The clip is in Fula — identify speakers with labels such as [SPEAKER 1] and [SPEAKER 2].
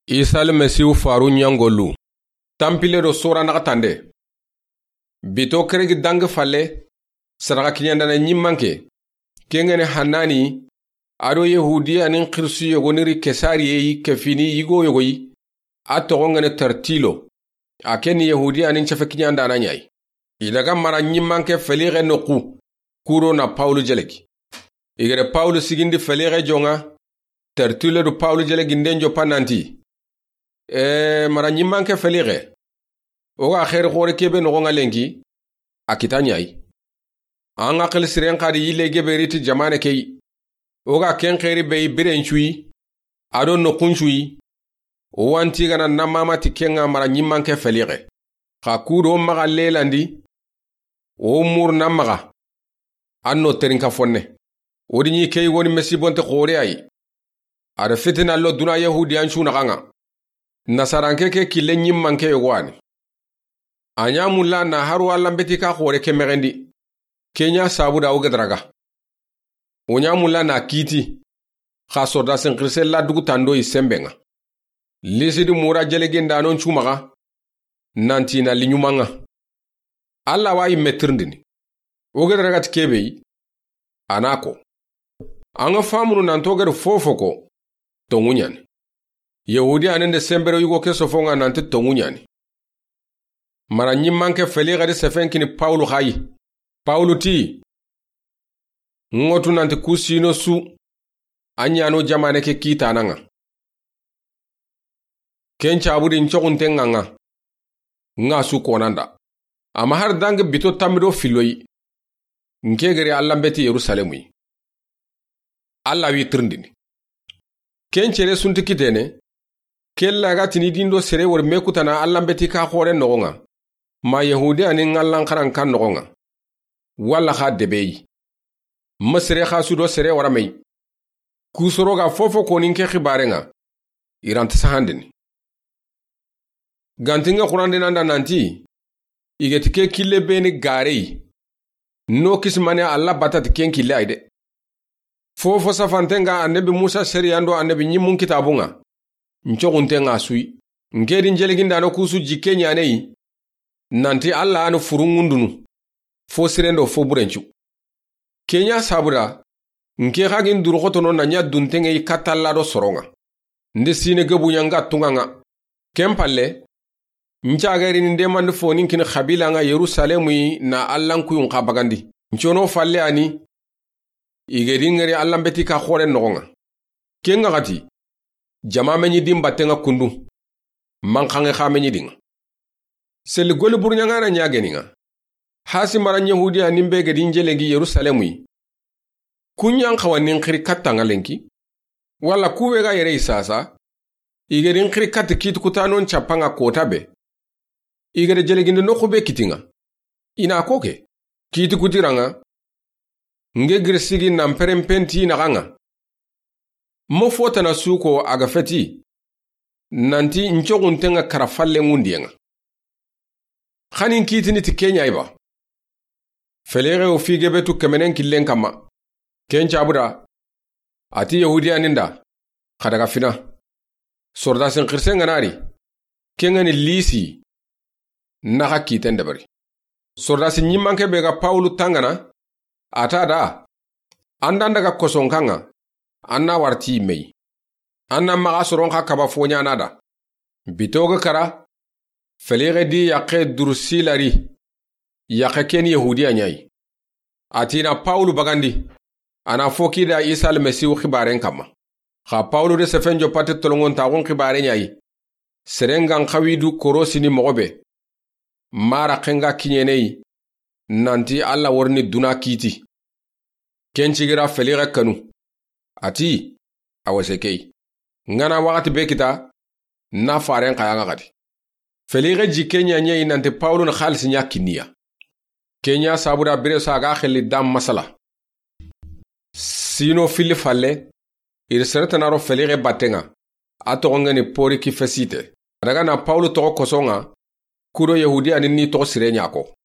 [SPEAKER 1] Isal mesiu faru nyangolu. Tampile do sora nakatande. Bito keregi dange falle. Saraka kinyandana nyimanke. Kengene hanani. Ado Yehudi anin kirsu yogoniri kesari yeyi kefini yigo yogoyi. Ato ngene tertilo. Akeni Yehudi anin chefe kinyandana nyai. Ilaga mara nyimanke felire noku. Kuro na Paulo jeleki. Igere Paulo sigindi felire jonga. Tertilo do Paulo jeleki ndenjo pananti. Mara nyimanke felire. Oga khere khore kebe no nga lengi. Akita nyai. Anga khel siren qadi yile geberiti jamane kei. Oga ken kheri be birenchui. Ado no kunchui. O wanti gana namama tikenga mara nyimanke felire. Khakuro maga lelandi. O mur namaga. Anno terinka fonne. Odi nyi kei woni mesibonte khore ai. Ada fitina lo duna Yahudi anchu nakanga. Nasaranke ke kile nyimanke yogwani. Anya mulla na haru alambeti ka khore ke merendi. Kenya sabuda ugedraga. Onya mulla na kiti. Khasoda senkrise la dugu tando isembenga. Lisidi mura jelegenda anon chumaga. Nanti na linyumanga. Alla wa imetrindini. Ugedraga tikebei. Anako. Anga famunu nantoger fofoko. Tongunyani. Yehudi anende sembero yugo kesofonga nanti tongunyani. Mara nyimanke felire di sefenkini Paulo hayi. Paulo ti. Ngotu nanti kusino su. Anyano jamane ke kita nanga. Kencha abudi nchokunte nganga. Nga su konanda. Ama har dange bito tamido filoyi. Nkegeri allambeti Yerusalemui. Alla wi trindini. Kenchere sunti kitene. Kella gatini dindo sere wor mekutana allambeti ka khore nogonga. Ma Yehudi anin ngallan karan kan nogonga. Walla kha debeyi. Masere kha sudo sere waramei. Kusoroga fofo koninke khibarenga. Iranti sahandini. Gantinga kurande nanda nanti. Igetike kille beni garei. No kismane alla batati ken kille aide. Fofo safantenga annabi Musa seriyando annabi nyimun kitabunga. Nchokunte nga sui. Ngedi njeleginda no kusu jike nyanei. Nanti alla anu furungundunu. Fo sirendo fo burenchu. Kenya sabura. Nke hagin durukotono na nya duntenge katallado soronga. Nde sine gebu nyanga tunganga. Kempalle. Nchageri ndemandu fonin kin khabila nga Yerusalemui na allan kuyun kabagandi. Nchono falle ani. Igeri ngeri allan beti ka khore nogonga. Kenga gati. Jama menyi dimba tenga kundu. Mankange kha menyi dinga. Seli goli burnyanga na nyageninga. Hasi mara Yehudi animbe gedi njelegi Yerusalemui. Kunyan kawa ninkiri katanga lenki. Wala kuwega yere isasa. Igeri nkiri kati kitu kutanon chapanga kotabe. Igeri jeleginde nokube kitinga. Ina koke. Kitu kutiranga. Nge grisigi na mperempenti nakanga. Mofota na suko agafeti. Nanti nchokuntenga karafalle ngundienga. Khanin kitini ti Kenya iba. Felere o figebetu kemenen killen kama. Kencha abura. Ati Yehudi aninda. Khadaga fina. Sorda sen khirsenga nari. Kengani lisi. Naka kiten debari. Sorda sen nyimanke bega Paulo tangana. Atada. Andandaga kosonkanga. Anna warti mei. Anna maga soronka kabafonya nada. Bitoga kara. Felire di yaqe dursilari. Yaqe ken Yehudi anyai. Atina Paulo bagandi. Ana foki da Isa al-Mesihu khibaren kama. Kha Paulo de sefenjo pati tolongon tagon khibaren nyai. Serengan khawidu korosini mogobe. Mara kenga kinyenei. Nanti alla warni duna kiti. Kenchigira felire kanu. Ati, awasekei. Ngana wakati bekita, na faren kayanga gadi. Felire ji Kenya nye nante Paulo na khalisi nya kinia. Kenya sabuda bire saga kheli dam masala. Sino fili falle, iriserete naro felire batenga. Ato ngani pori ki fesite. Daga na Paulo toko kosonga, kuro Yehudi anini toko sirenya ko.